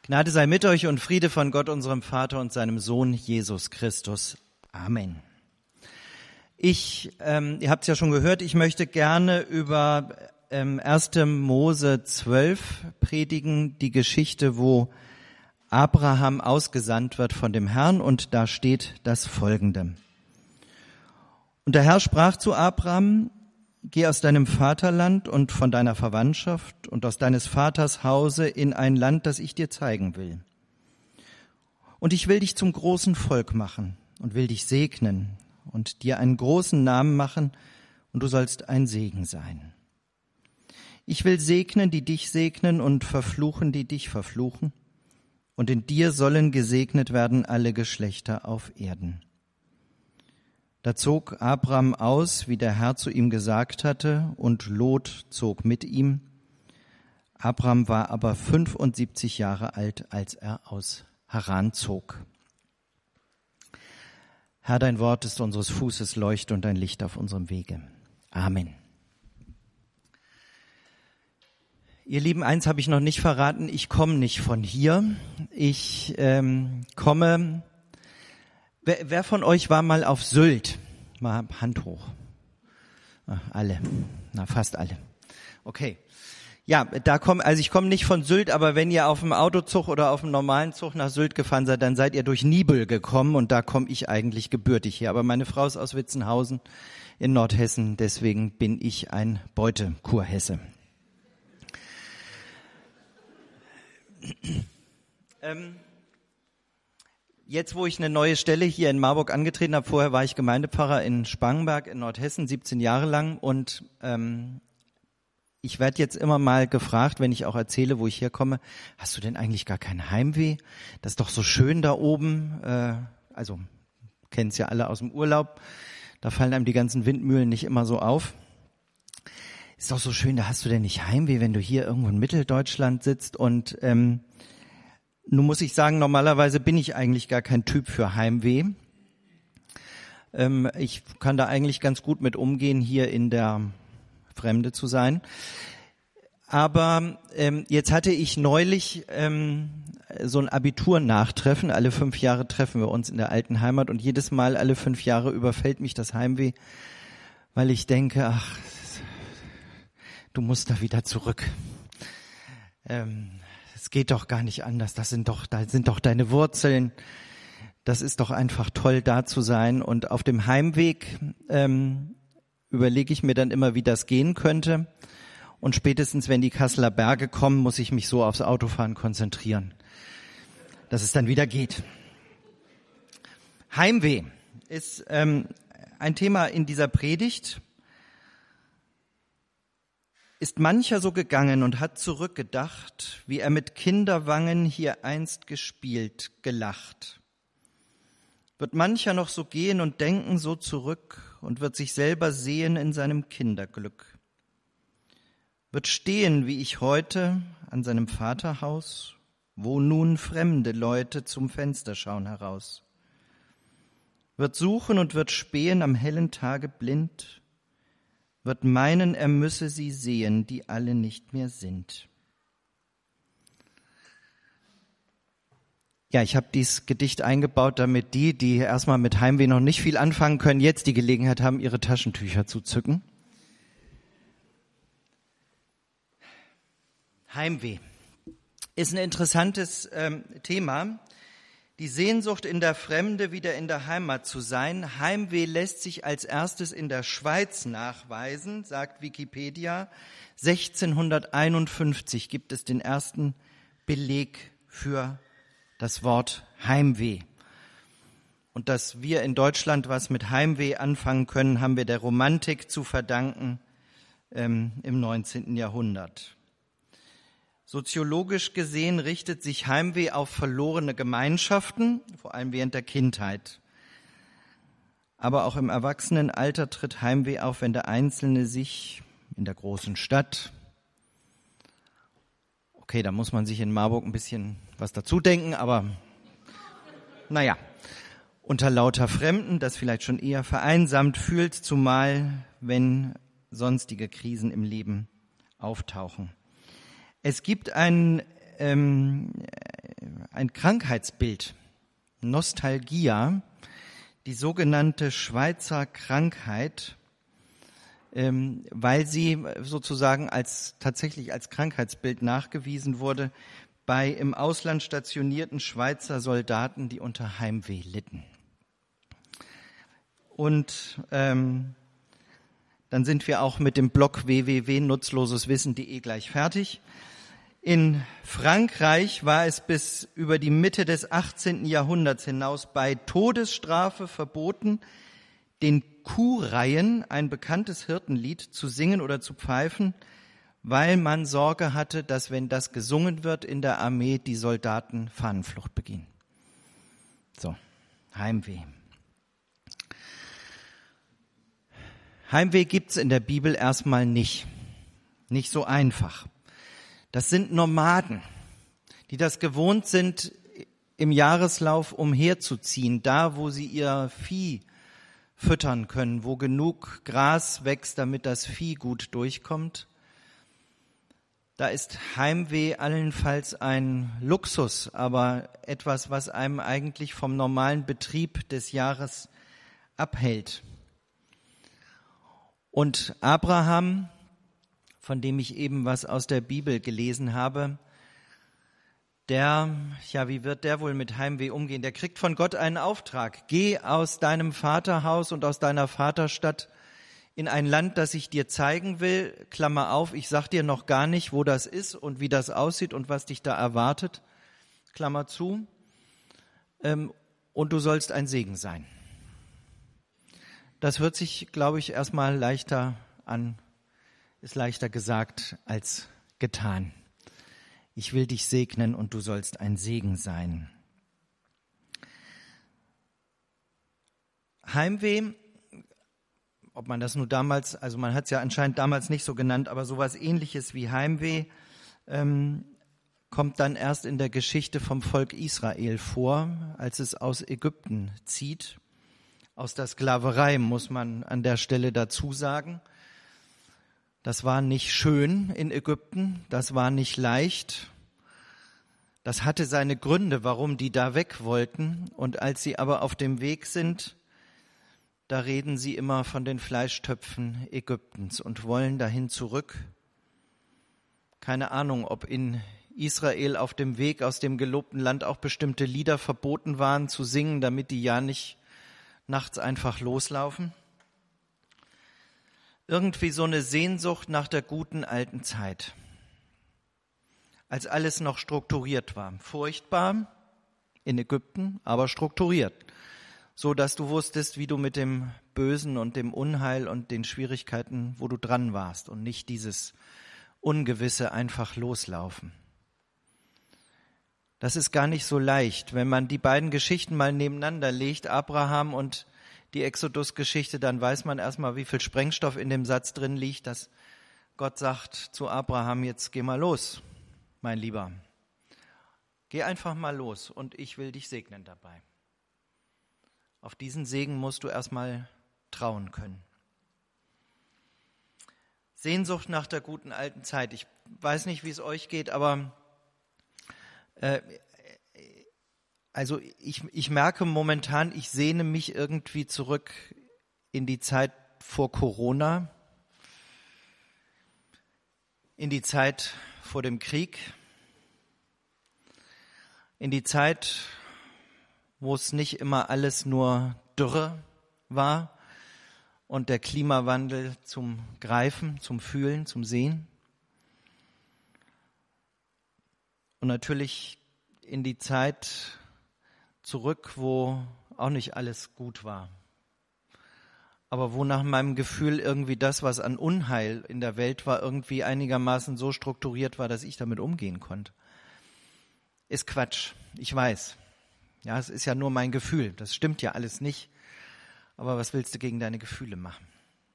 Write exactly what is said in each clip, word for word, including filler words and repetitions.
Gnade sei mit euch und Friede von Gott, unserem Vater und seinem Sohn Jesus Christus. Amen. Ich, ähm, ihr habt es ja schon gehört, ich möchte gerne über ähm, erster Mose zwölf predigen, die Geschichte, wo Abraham ausgesandt wird von dem Herrn, und da steht das Folgende. Und der Herr sprach zu Abraham: Geh aus deinem Vaterland und von deiner Verwandtschaft und aus deines Vaters Hause in ein Land, das ich dir zeigen will. Und ich will dich zum großen Volk machen und will dich segnen und dir einen großen Namen machen, und du sollst ein Segen sein. Ich will segnen, die dich segnen, und verfluchen, die dich verfluchen. Und in dir sollen gesegnet werden alle Geschlechter auf Erden. Da zog Abram aus, wie der Herr zu ihm gesagt hatte, und Lot zog mit ihm. Abram war aber fünfundsiebzig Jahre alt, als er aus Haran zog. Herr, dein Wort ist unseres Fußes Leuchte und ein Licht auf unserem Wege. Amen. Ihr Lieben, eins habe ich noch nicht verraten: Ich komme nicht von hier. Ich ähm, komme... Wer, wer von euch war mal auf Sylt? Mal Hand hoch. Ah, alle. Na, fast alle. Okay. Ja, da komm, also ich komme nicht von Sylt, aber wenn ihr auf dem Autozug oder auf dem normalen Zug nach Sylt gefahren seid, dann seid ihr durch Nibel gekommen, und da komme ich eigentlich gebürtig her. Aber meine Frau ist aus Witzenhausen in Nordhessen, deswegen bin ich ein Beutekurhesse. ähm, Jetzt, wo ich eine neue Stelle hier in Marburg angetreten habe, vorher war ich Gemeindepfarrer in Spangenberg in Nordhessen, siebzehn Jahre lang, und ähm, ich werde jetzt immer mal gefragt, wenn ich auch erzähle, wo ich herkomme: Hast du denn eigentlich gar kein Heimweh? Das ist doch so schön da oben. Äh, also, kennen es ja alle aus dem Urlaub, da fallen einem die ganzen Windmühlen nicht immer so auf. Ist doch so schön, da hast du denn nicht Heimweh, wenn du hier irgendwo in Mitteldeutschland sitzt? Und ähm, Nun muss ich sagen, normalerweise bin ich eigentlich gar kein Typ für Heimweh. Ähm, ich kann da eigentlich ganz gut mit umgehen, hier in der Fremde zu sein. Aber ähm, jetzt hatte ich neulich ähm, so ein Abitur-Nachtreffen. Alle fünf Jahre treffen wir uns in der alten Heimat, und jedes Mal alle fünf Jahre überfällt mich das Heimweh, weil ich denke, ach, du musst da wieder zurück. Ähm, Es geht doch gar nicht anders. Das sind doch, da sind doch deine Wurzeln. Das ist doch einfach toll, da zu sein. Und auf dem Heimweg ähm, überlege ich mir dann immer, wie das gehen könnte. Und spätestens, wenn die Kasseler Berge kommen, muss ich mich so aufs Autofahren konzentrieren, dass es dann wieder geht. Heimweh ist ähm, ein Thema in dieser Predigt. Ist mancher so gegangen und hat zurückgedacht, wie er mit Kinderwangen hier einst gespielt, gelacht. Wird mancher noch so gehen und denken so zurück und wird sich selber sehen in seinem Kinderglück. Wird stehen, wie ich heute, an seinem Vaterhaus, wo nun fremde Leute zum Fenster schauen heraus. Wird suchen und wird spähen am hellen Tage blind, wird meinen, er müsse sie sehen, die alle nicht mehr sind. Ja, ich habe dieses Gedicht eingebaut, damit die, die erstmal mit Heimweh noch nicht viel anfangen können, jetzt die Gelegenheit haben, ihre Taschentücher zu zücken. Heimweh ist ein interessantes ähm, Thema. Die Sehnsucht, in der Fremde wieder in der Heimat zu sein. Heimweh lässt sich als erstes in der Schweiz nachweisen, sagt Wikipedia. sechzehnhunderteinundfünfzig gibt es den ersten Beleg für das Wort Heimweh. Und dass wir in Deutschland was mit Heimweh anfangen können, haben wir der Romantik zu verdanken ähm, im neunzehnten Jahrhundert. Soziologisch gesehen richtet sich Heimweh auf verlorene Gemeinschaften, vor allem während der Kindheit. Aber auch im Erwachsenenalter tritt Heimweh auf, wenn der Einzelne sich in der großen Stadt, okay, da muss man sich in Marburg ein bisschen was dazu denken, aber naja, unter lauter Fremden, das vielleicht schon eher vereinsamt fühlt, zumal wenn sonstige Krisen im Leben auftauchen. Es gibt ein ähm, ein Krankheitsbild, Nostalgia, die sogenannte Schweizer Krankheit, ähm, weil sie sozusagen als tatsächlich als Krankheitsbild nachgewiesen wurde bei im Ausland stationierten Schweizer Soldaten, die unter Heimweh litten. Und ähm, dann sind wir auch mit dem Blog w w w punkt nutzloseswissen punkt de gleich fertig. In Frankreich war es bis über die Mitte des achtzehnten Jahrhunderts hinaus bei Todesstrafe verboten, den Kuhreihen, ein bekanntes Hirtenlied, zu singen oder zu pfeifen, weil man Sorge hatte, dass, wenn das gesungen wird in der Armee, die Soldaten Fahnenflucht begehen. So, Heimweh. Heimweh gibt's in der Bibel erstmal nicht. Nicht so einfach. Das sind Nomaden, die das gewohnt sind, im Jahreslauf umherzuziehen, da wo sie ihr Vieh füttern können, wo genug Gras wächst, damit das Vieh gut durchkommt. Da ist Heimweh allenfalls ein Luxus, aber etwas, was einem eigentlich vom normalen Betrieb des Jahres abhält. Und Abraham, von dem ich eben was aus der Bibel gelesen habe, der, ja, wie wird der wohl mit Heimweh umgehen? Der kriegt von Gott einen Auftrag. Geh aus deinem Vaterhaus und aus deiner Vaterstadt in ein Land, das ich dir zeigen will. Klammer auf, ich sag dir noch gar nicht, wo das ist und wie das aussieht und was dich da erwartet. Klammer zu. Und du sollst ein Segen sein. Das hört sich, glaube ich, erstmal leichter an. Ist leichter gesagt als getan. Ich will dich segnen und du sollst ein Segen sein. Heimweh, ob man das nur damals, also man hat es ja anscheinend damals nicht so genannt, aber sowas Ähnliches wie Heimweh ähm, kommt dann erst in der Geschichte vom Volk Israel vor, als es aus Ägypten zieht. Aus der Sklaverei, muss man an der Stelle dazu sagen. Das war nicht schön in Ägypten, das war nicht leicht. Das hatte seine Gründe, warum die da weg wollten. Und als sie aber auf dem Weg sind, da reden sie immer von den Fleischtöpfen Ägyptens und wollen dahin zurück. Keine Ahnung, ob in Israel auf dem Weg aus dem gelobten Land auch bestimmte Lieder verboten waren zu singen, damit die ja nicht nachts einfach loslaufen. Irgendwie so eine Sehnsucht nach der guten alten Zeit, als alles noch strukturiert war. Furchtbar in Ägypten, aber strukturiert, so dass du wusstest, wie du mit dem Bösen und dem Unheil und den Schwierigkeiten, wo du dran warst, und nicht dieses Ungewisse einfach loslaufen. Das ist gar nicht so leicht. Wenn man die beiden Geschichten mal nebeneinander legt, Abraham und die Exodus-Geschichte, dann weiß man erstmal, wie viel Sprengstoff in dem Satz drin liegt, dass Gott sagt zu Abraham, jetzt geh mal los, mein Lieber. Geh einfach mal los und ich will dich segnen dabei. Auf diesen Segen musst du erstmal trauen können. Sehnsucht nach der guten alten Zeit. Ich weiß nicht, wie es euch geht, aber äh, Also ich, ich merke momentan, ich sehne mich irgendwie zurück in die Zeit vor Corona, in die Zeit vor dem Krieg, in die Zeit, wo es nicht immer alles nur Dürre war und der Klimawandel zum Greifen, zum Fühlen, zum Sehen. Und natürlich in die Zeit zurück, wo auch nicht alles gut war, aber wo nach meinem Gefühl irgendwie das, was an Unheil in der Welt war, irgendwie einigermaßen so strukturiert war, dass ich damit umgehen konnte. Ist Quatsch, ich weiß. Ja, es ist ja nur mein Gefühl, das stimmt ja alles nicht, aber was willst du gegen deine Gefühle machen?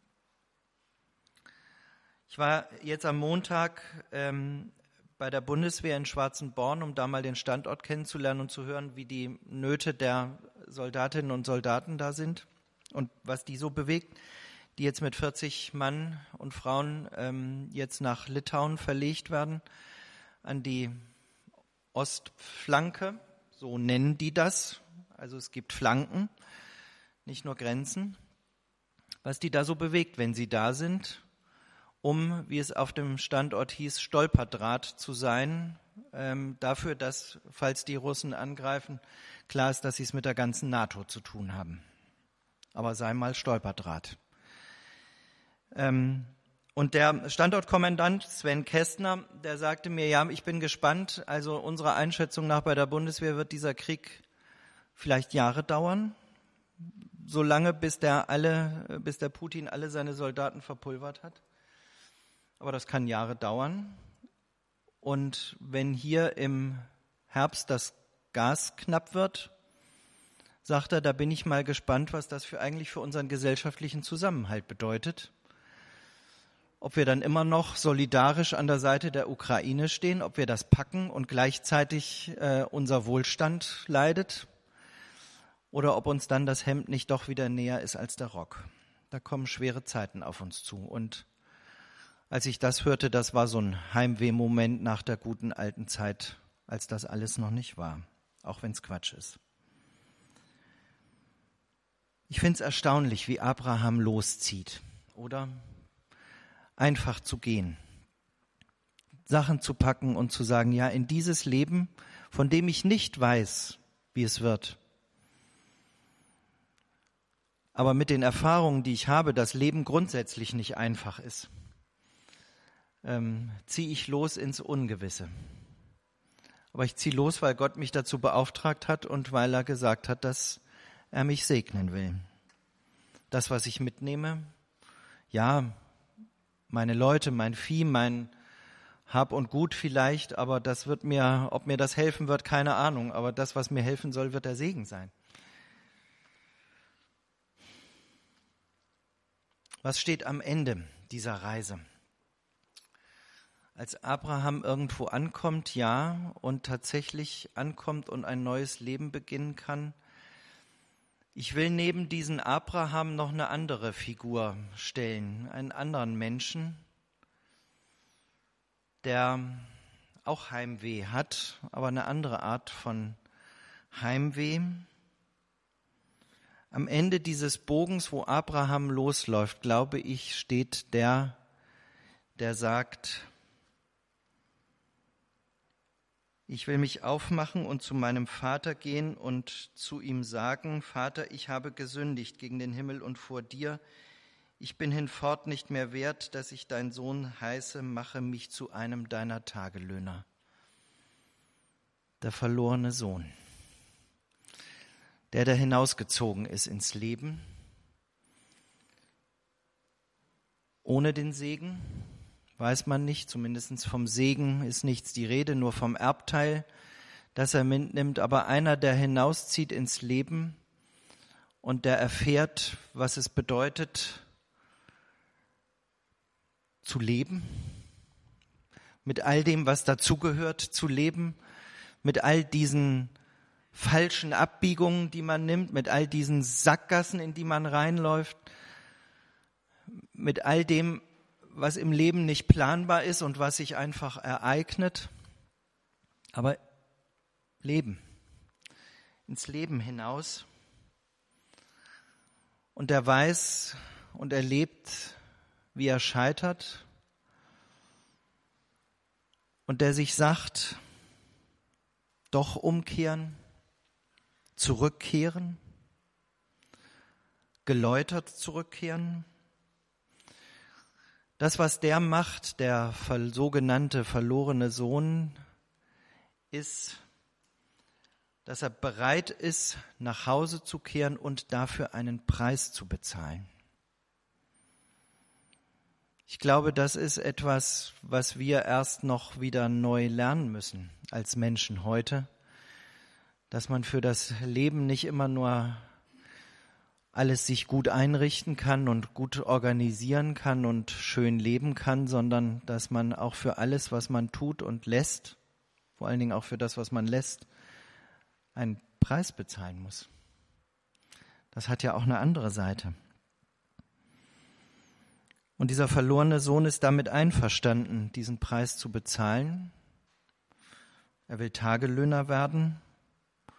Ich war jetzt am Montag ähm, bei der Bundeswehr in Schwarzenborn, um da mal den Standort kennenzulernen und zu hören, wie die Nöte der Soldatinnen und Soldaten da sind und was die so bewegt, die jetzt mit vierzig Mann und Frauen ähm, jetzt nach Litauen verlegt werden, an die Ostflanke so nennen die das. Also es gibt Flanken, nicht nur Grenzen. Was die da so bewegt, wenn sie da sind, um, wie es auf dem Standort hieß, Stolperdraht zu sein, ähm, dafür, dass, falls die Russen angreifen, klar ist, dass sie es mit der ganzen NATO zu tun haben. Aber sei mal Stolperdraht. Ähm, und der Standortkommandant Sven Kästner, der sagte mir, ja, ich bin gespannt, also unserer Einschätzung nach bei der Bundeswehr wird dieser Krieg vielleicht Jahre dauern, solange bis der alle, bis der Putin alle seine Soldaten verpulvert hat. Aber das kann Jahre dauern. Und wenn hier im Herbst das Gas knapp wird, sagt er, da bin ich mal gespannt, was das für eigentlich für unseren gesellschaftlichen Zusammenhalt bedeutet. Ob wir dann immer noch solidarisch an der Seite der Ukraine stehen, ob wir das packen und gleichzeitig äh, unser Wohlstand leidet, oder ob uns dann das Hemd nicht doch wieder näher ist als der Rock. Da kommen schwere Zeiten auf uns zu. Und als ich das hörte, das war so ein Heimweh-Moment nach der guten alten Zeit, als das alles noch nicht war, auch wenn es Quatsch ist. Ich finde es erstaunlich, wie Abraham loszieht, oder? Einfach zu gehen, Sachen zu packen und zu sagen, ja, in dieses Leben, von dem ich nicht weiß, wie es wird, aber mit den Erfahrungen, die ich habe, dass Leben grundsätzlich nicht einfach ist, ähm, ziehe ich los ins Ungewisse. Aber ich ziehe los, weil Gott mich dazu beauftragt hat und weil er gesagt hat, dass er mich segnen will. Das, was ich mitnehme, ja, meine Leute, mein Vieh, mein Hab und Gut vielleicht, aber das wird mir, ob mir das helfen wird, keine Ahnung. Aber das, was mir helfen soll, wird der Segen sein. Was steht am Ende dieser Reise? Als Abraham irgendwo ankommt, ja, und tatsächlich ankommt und ein neues Leben beginnen kann. Ich will neben diesen Abraham noch eine andere Figur stellen, einen anderen Menschen, der auch Heimweh hat, aber eine andere Art von Heimweh. Am Ende dieses Bogens, wo Abraham losläuft, glaube ich, steht der, der sagt, ich will mich aufmachen und zu meinem Vater gehen und zu ihm sagen, Vater, ich habe gesündigt gegen den Himmel und vor dir. Ich bin hinfort nicht mehr wert, dass ich dein Sohn heiße, mache mich zu einem deiner Tagelöhner. Der verlorene Sohn, der da hinausgezogen ist ins Leben, ohne den Segen. Weiß man nicht, zumindest vom Segen ist nichts die Rede, nur vom Erbteil, das er mitnimmt. Aber einer, der hinauszieht ins Leben und der erfährt, was es bedeutet, zu leben, mit all dem, was dazugehört, zu leben, mit all diesen falschen Abbiegungen, die man nimmt, mit all diesen Sackgassen, in die man reinläuft, mit all dem, was im Leben nicht planbar ist und was sich einfach ereignet, aber Leben, ins Leben hinaus. Und er weiß und erlebt, wie er scheitert und der sich sagt, doch umkehren, zurückkehren, geläutert zurückkehren. Das, was der macht, der sogenannte verlorene Sohn, ist, dass er bereit ist, nach Hause zu kehren und dafür einen Preis zu bezahlen. Ich glaube, das ist etwas, was wir erst noch wieder neu lernen müssen als Menschen heute, dass man für das Leben nicht immer nur alles sich gut einrichten kann und gut organisieren kann und schön leben kann, sondern dass man auch für alles, was man tut und lässt, vor allen Dingen auch für das, was man lässt, einen Preis bezahlen muss. Das hat ja auch eine andere Seite. Und dieser verlorene Sohn ist damit einverstanden, diesen Preis zu bezahlen. Er will Tagelöhner werden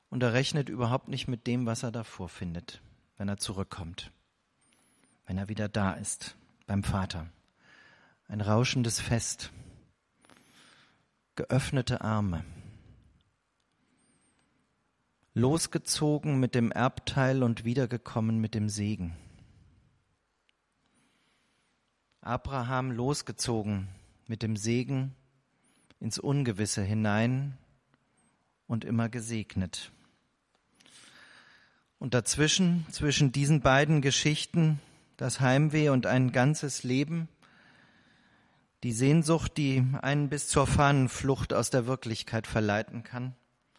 Und er rechnet überhaupt nicht mit dem, was er davor findet, wenn er zurückkommt, wenn er wieder da ist beim Vater. Ein rauschendes Fest, geöffnete Arme, losgezogen mit dem Erbteil und wiedergekommen mit dem Segen. Abraham losgezogen mit dem Segen ins Ungewisse hinein und immer gesegnet. Und dazwischen, zwischen diesen beiden Geschichten, das Heimweh und ein ganzes Leben, die Sehnsucht, die einen bis zur Fahnenflucht aus der Wirklichkeit verleiten kann.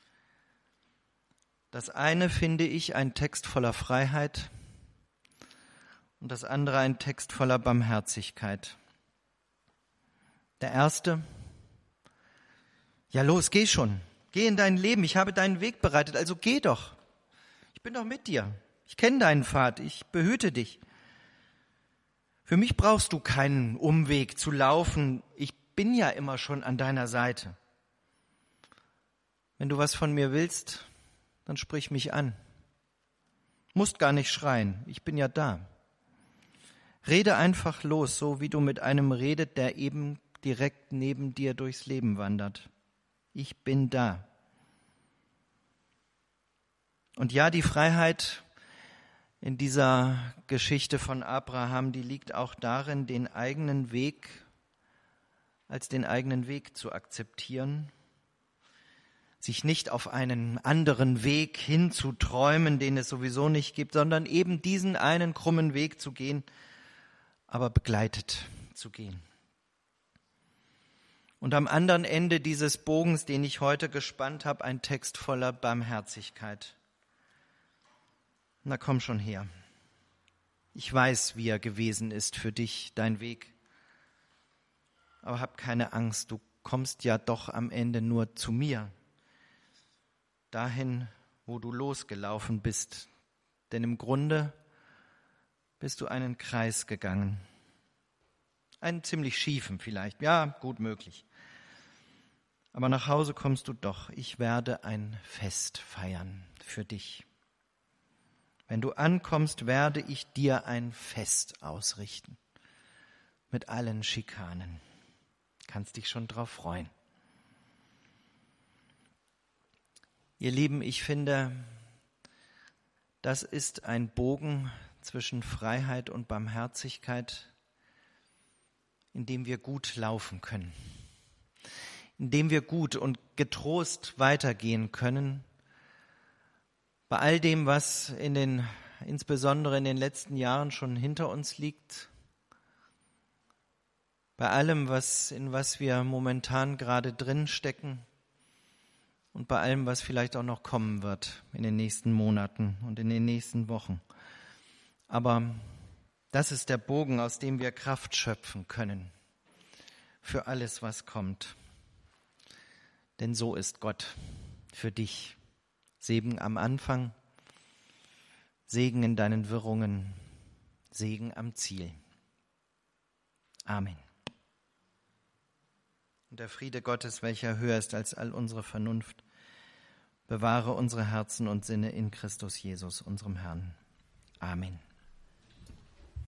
Das eine finde ich ein Text voller Freiheit und das andere ein Text voller Barmherzigkeit. Der erste: Ja, los, geh schon. Geh in dein Leben. Ich habe deinen Weg bereitet, also geh doch. Ich bin doch mit dir. Ich kenne deinen Pfad. Ich behüte dich. Für mich brauchst du keinen Umweg zu laufen. Ich bin ja immer schon an deiner Seite. Wenn du was von mir willst, dann sprich mich an. Musst gar nicht schreien. Ich bin ja da. Rede einfach los, so wie du mit einem redet, der eben direkt neben dir durchs Leben wandert. Ich bin da. Und ja, die Freiheit in dieser Geschichte von Abraham, die liegt auch darin, den eigenen Weg als den eigenen Weg zu akzeptieren, sich nicht auf einen anderen Weg hinzuträumen, den es sowieso nicht gibt, sondern eben diesen einen krummen Weg zu gehen, aber begleitet zu gehen. Und am anderen Ende dieses Bogens, den ich heute gespannt habe, ein Text voller Barmherzigkeit. Na komm schon her. Ich weiß, wie er gewesen ist für dich, dein Weg. Aber hab keine Angst, du kommst ja doch am Ende nur zu mir. Dahin, wo du losgelaufen bist. Denn im Grunde bist du einen Kreis gegangen. Einen ziemlich schiefen vielleicht, ja, gut möglich. Aber nach Hause kommst du doch. Ich werde ein Fest feiern für dich. Wenn du ankommst, werde ich dir ein Fest ausrichten. Mit allen Schikanen. Kannst dich schon drauf freuen. Ihr Lieben, ich finde, das ist ein Bogen zwischen Freiheit und Barmherzigkeit, in dem wir gut laufen können, in dem wir gut und getrost weitergehen können, bei all dem, was in den, insbesondere in den letzten Jahren schon hinter uns liegt, bei allem, was, in was wir momentan gerade drin stecken und bei allem, was vielleicht auch noch kommen wird in den nächsten Monaten und in den nächsten Wochen. Aber das ist der Bogen, aus dem wir Kraft schöpfen können für alles, was kommt. Denn so ist Gott für dich. Segen am Anfang, Segen in deinen Wirrungen, Segen am Ziel. Amen. Und der Friede Gottes, welcher höher ist als all unsere Vernunft, bewahre unsere Herzen und Sinne in Christus Jesus, unserem Herrn. Amen.